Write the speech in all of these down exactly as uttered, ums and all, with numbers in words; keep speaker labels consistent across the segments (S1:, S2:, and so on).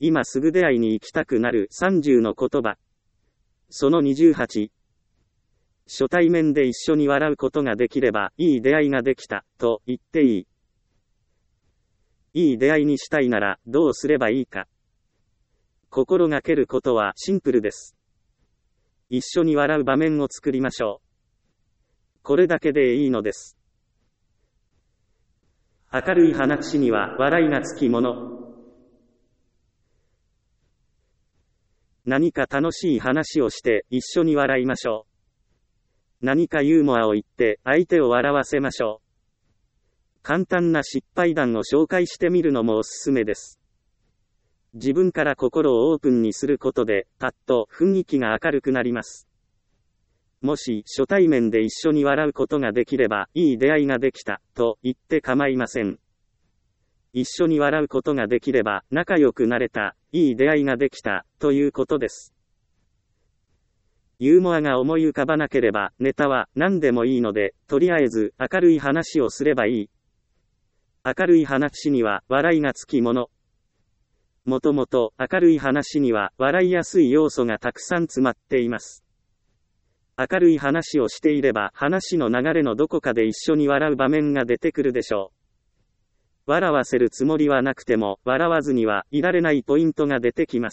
S1: 今すぐ出会いに行きたくなるさんじゅうの言葉。そのにじゅうはち。初対面で一緒に笑うことができれば、いい出会いができた、と言っていい。いい出会いにしたいなら、どうすればいいか。心がけることはシンプルです。一緒に笑う場面を作りましょう。これだけでいいのです。明るい話には笑いがつきもの。何か楽しい話をして一緒に笑いましょう。何かユーモアを言って相手を笑わせましょう。簡単な失敗談を紹介してみるのもおすすめです。自分から心をオープンにすることで、パッと雰囲気が明るくなります。もし初対面で一緒に笑うことができれば、いい出会いができた、と言って構いません。一緒に笑うことができれば、仲良くなれた、いい出会いができた、ということです。ユーモアが思い浮かばなければ、ネタは何でもいいので、とりあえず明るい話をすればいい。明るい話には笑いがつきもの。もともと明るい話には笑いやすい要素がたくさん詰まっています。明るい話をしていれば話の流れのどこかで一緒に笑う場面が出てくるでしょう。笑わせるつもりはなくても笑わずにはいられないポイントが出てきます。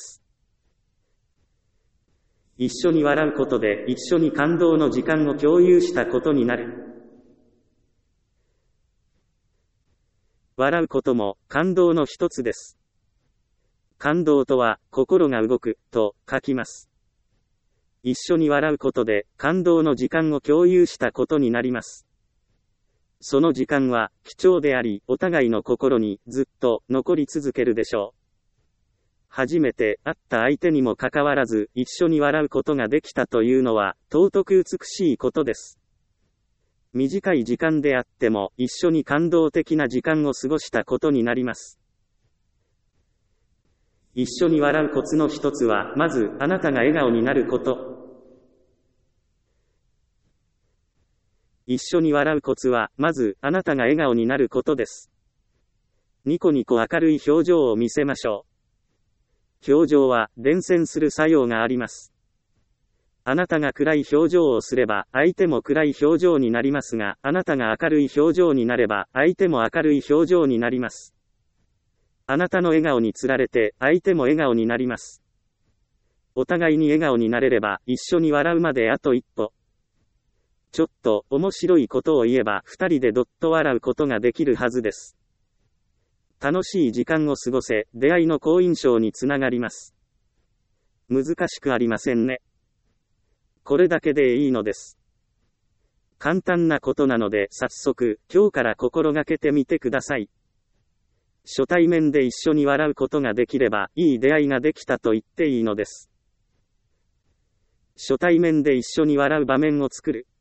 S1: 一緒に笑うことで一緒に感動の時間を共有したことになる。笑うことも感動の一つです。感動とは心が動くと書きます。一緒に笑うことで感動の時間を共有したことになります。その時間は貴重であり、お互いの心にずっと残り続けるでしょう。初めて会った相手にもかかわらず一緒に笑うことができたというのは尊く美しいことです。短い時間であっても一緒に感動的な時間を過ごしたことになります。一緒に笑うコツの一つは、まずあなたが笑顔になること。一緒に笑うコツは、まずあなたが笑顔になることです。ニコニコ明るい表情を見せましょう。表情は伝染する作用があります。あなたが暗い表情をすれば、相手も暗い表情になりますが、あなたが明るい表情になれば、相手も明るい表情になります。あなたの笑顔につられて、相手も笑顔になります。お互いに笑顔になれれば、一緒に笑うまであと一歩。ちょっと面白いことを言えば、二人でどっと笑うことができるはずです。楽しい時間を過ごせ、出会いの好印象につながります。難しくありませんね。これだけでいいのです。簡単なことなので、早速、今日から心がけてみてください。初対面で一緒に笑うことができれば、いい出会いができたと言っていいのです。初対面で一緒に笑う場面を作る。